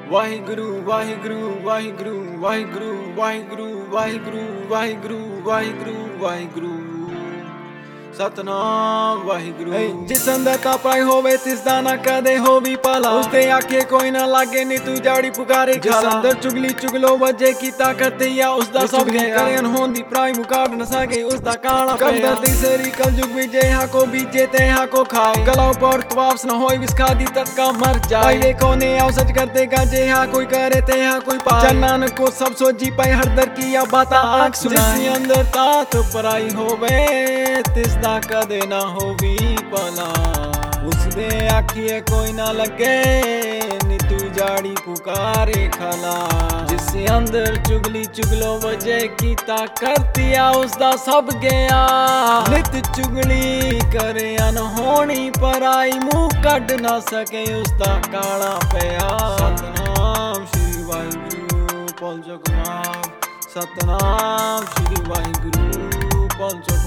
ਵਾਹਿਗੁਰੂ ਵਾਹਿਗੁਰੂ ਵਾਹਿਗੁਰੂ ਵਾਹਿਗੁਰੂ ਵਾਹਿਗੁਰੂ ਵਾਹਿਗੁਰੂ ਵਾਹਿਗੁਰੂ ਵਾਹਿਗੁਰੂ ਵਾਹਿਗੁਰੂ ਸਤਨਾਮ ਵਾਹਿਗੁਰੂ। ਜਿਸ ਅੰਦਰ ਤਾਂ ਪਾਈ ਹੋਵੇ ਤਿਸ ਦਾ ਨਾ ਕਦੇ ਹੋਵੀ ਭਲਾ, ਉਸਦੇ ਆਖੇ ਕੋਈ ਨਾ ਲਾਗੇ ਨੀ ਤੂੰ ਜਾੜੀ ਪੁਕਾਰੇ ਖਾਲਾ। ਜਿਸ ਅੰਦਰ ਚੁਗਲੀ ਚੁਗਲੋ ਵਜੇ ਕੀਤਾ ਕਰਤਿਆ ਉਸਦਾ ਸਭ ਗਿਆ, ਕਰਨ ਹੋਣ ਦੀ ਪ੍ਰਾਈ ਮੁਕਾੜ ਨਾ ਸਕੇ ਉਸਦਾ ਕਾਲਾ ਪਿਆ। ਕਰਦੀ ਸਰੀ ਕਲਯੁਗ ਵਿਜੇ ਹਾ ਕੋ ਬੀਜੇ ਤੇ ਹਾ ਕੋ ਖਾਏ, ਗਲਾ ਪਰ ਵਾਪਸ न होई विस्खा दी तक का मर जाए। देखो ने आओ सच करते गाजे हाँ कोई करे ते हाँ कोई पाए, चन्नान को सब सोची पाए हर दर की या बाता आँख सुनाए। जिस अंदर तात पराई होवे तिस दा कदे ना होवी भला, उसदे आखिए कोई ना लगे नी तू जाड़ी पुकारे खाला। जिस अंदर चुगली चुगलो वजह कीता करतिया उसदा सब गया, नित चुगली करे अनहोनी पराई मुँह कढ़ ना सके उसदा काला पिया। सतनाम श्री वाहिगुरू पंचक नाम, सतनाम श्री वाहिगुरू पंचक